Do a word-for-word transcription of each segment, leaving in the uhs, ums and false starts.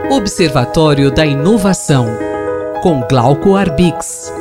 Observatório da Inovação, com Glauco Arbix.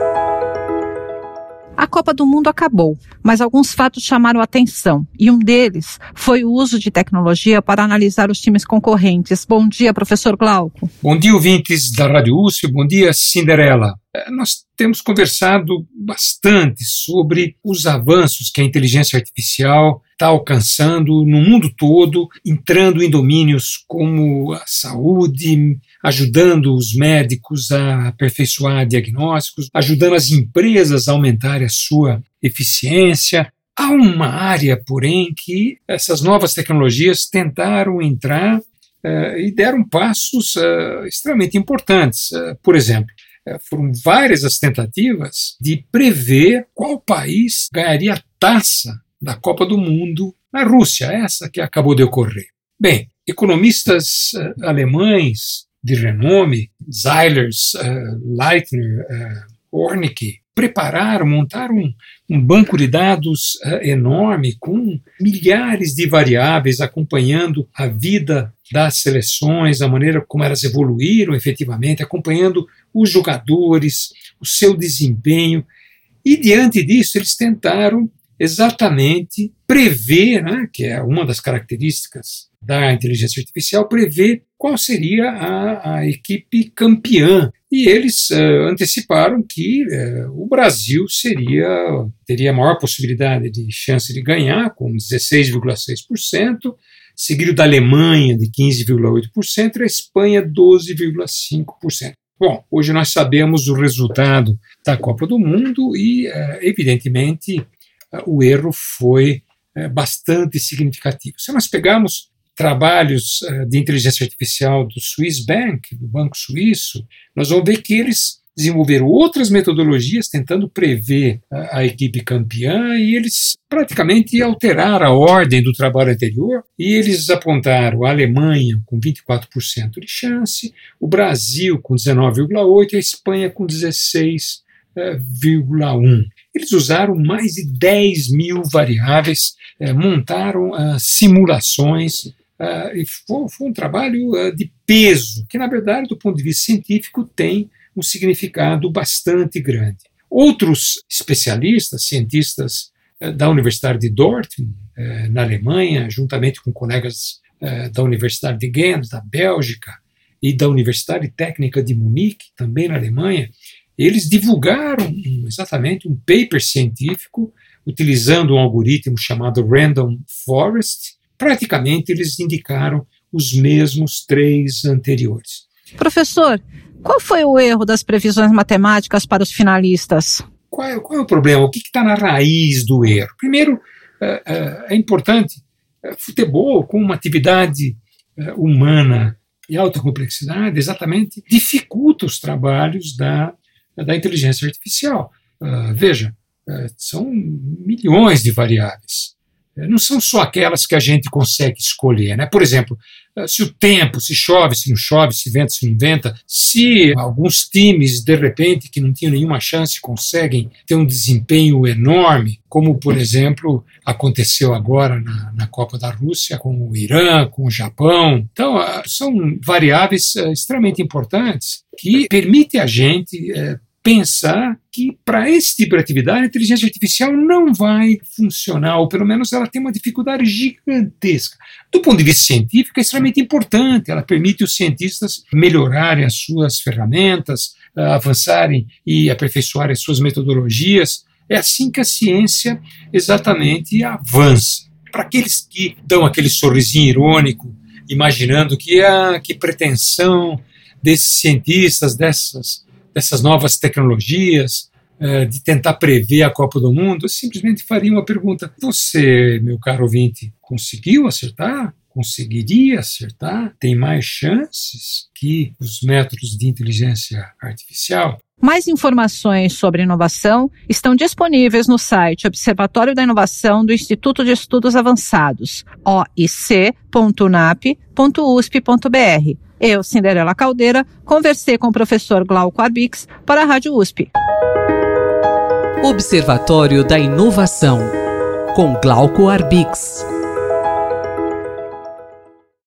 A Copa do Mundo acabou, mas alguns fatos chamaram a atenção, e um deles foi o uso de tecnologia para analisar os times concorrentes. Bom dia, professor Glauco. Bom dia, ouvintes da Rádio U S P. Bom dia, Cinderela. Nós temos conversado bastante sobre os avanços que a inteligência artificial está alcançando no mundo todo, entrando em domínios como a saúde, ajudando os médicos a aperfeiçoar diagnósticos, ajudando as empresas a aumentarem a sua eficiência. Há uma área, porém, que essas novas tecnologias tentaram entrar uh, e deram passos uh, extremamente importantes. Uh, por exemplo, uh, foram várias as tentativas de prever qual país ganharia a taça da Copa do Mundo na Rússia, essa que acabou de ocorrer. Bem, economistas uh, alemães de renome, Zeilers, uh, Leitner, uh, Wernicke, prepararam, montaram um, um banco de dados uh, enorme com milhares de variáveis acompanhando a vida das seleções, a maneira como elas evoluíram efetivamente, acompanhando os jogadores, o seu desempenho. E diante disso eles tentaram exatamente prever, né, que é uma das características da inteligência artificial, prever qual seria a, a equipe campeã. E eles uh, anteciparam que uh, o Brasil seria, teria a maior possibilidade de chance de ganhar, com dezesseis vírgula seis por cento, seguido da Alemanha, de quinze vírgula oito por cento, e a Espanha, doze vírgula cinco por cento. Bom, hoje nós sabemos o resultado da Copa do Mundo e, uh, evidentemente, uh, o erro foi uh, bastante significativo. Se nós pegarmos trabalhos uh, de inteligência artificial do Swiss Bank, do Banco Suíço, nós vamos ver que eles desenvolveram outras metodologias tentando prever a, a equipe campeã, e eles praticamente alteraram a ordem do trabalho anterior, e eles apontaram a Alemanha com vinte e quatro por cento de chance, o Brasil com dezenove vírgula oito por cento e a Espanha com dezesseis vírgula um por cento. Eles usaram mais de dez mil variáveis, eh, montaram uh, simulações. Uh, e foi, foi um trabalho uh, de peso, que na verdade do ponto de vista científico tem um significado bastante grande. Outros especialistas, cientistas uh, da Universidade de Dortmund, uh, na Alemanha, juntamente com colegas uh, da Universidade de Ghent, da Bélgica, e da Universidade Técnica de Munique, também na Alemanha, eles divulgaram um, exatamente um paper científico utilizando um algoritmo chamado Random Forest. Praticamente eles indicaram os mesmos três anteriores. Professor, qual foi o erro das previsões matemáticas para os finalistas? Qual é, qual é o problema? O que está na raiz do erro? Primeiro, é, é importante, é, futebol como uma atividade é, humana e alta complexidade exatamente dificulta os trabalhos da, da inteligência artificial. Uh, veja, uh, são milhões de variáveis. Não são só aquelas que a gente consegue escolher, né? Por exemplo, se o tempo, se chove, se não chove, se venta, se não venta, se alguns times, de repente, que não tinham nenhuma chance, conseguem ter um desempenho enorme, como, por exemplo, aconteceu agora na, na Copa da Rússia, com o Irã, com o Japão. Então, são variáveis extremamente importantes que permitem a gente é, pensar que para esse tipo de atividade a inteligência artificial não vai funcionar, ou pelo menos ela tem uma dificuldade gigantesca. Do ponto de vista científico é extremamente importante, ela permite os cientistas melhorarem as suas ferramentas, avançarem e aperfeiçoarem as suas metodologias. É assim que a ciência exatamente avança. Para aqueles que dão aquele sorrisinho irônico, imaginando que, ah, que pretensão desses cientistas, dessas dessas novas tecnologias, uh, de tentar prever a Copa do Mundo, eu simplesmente faria uma pergunta. Você, meu caro ouvinte, conseguiu acertar? Conseguiria acertar? Tem mais chances que os métodos de inteligência artificial? Mais informações sobre inovação estão disponíveis no site Observatório da Inovação do Instituto de Estudos Avançados, o i c ponto n a p ponto u s p ponto b r. Eu, Cinderela Caldeira, conversei com o professor Glauco Arbix para a Rádio U S P. Observatório da Inovação, com Glauco Arbix.